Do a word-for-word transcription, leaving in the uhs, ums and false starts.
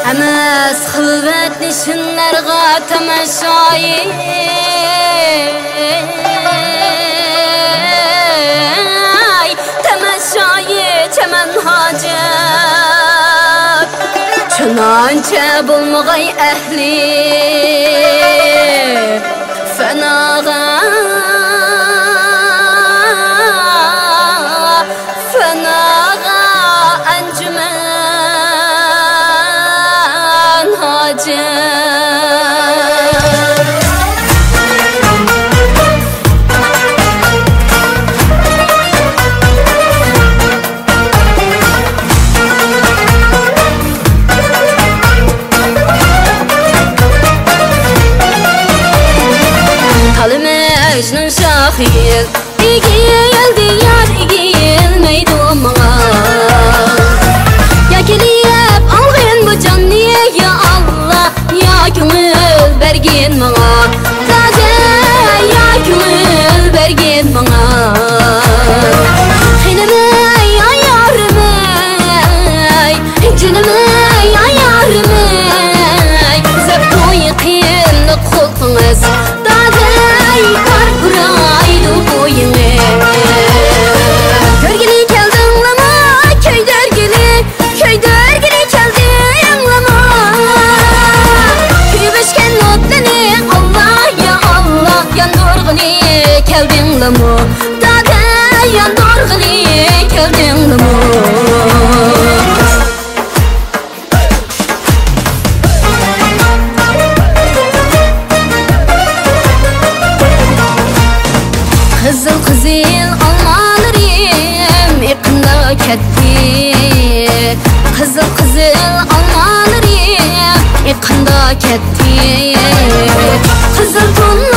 Emes xilvet nişinlerga temeşayi Temeşayi çemen hacet Çınanca bulmagay ehli Fenaga Fenaga encümen hacet Mecnun şahil İgil diyar igil meyduma Ya keliyep algın bu canniye ya Allah Ya gönül bergin bana Taze ya gönül bergin bana Hinime ya yarime Cinime ya yarime Zebdu yıkınlık kulkınız Kar kuraydı boyunu Görgili keldin lama Köy dergili Köy dergili keldin lama Köy beşken otlani Allah ya Allah Yandorgini keldin lama Dada yandorgini keldin lama Kızıl kızıl almalarım yakında ketti Kızıl kızıl almalarım yakında ketti Kızıl ton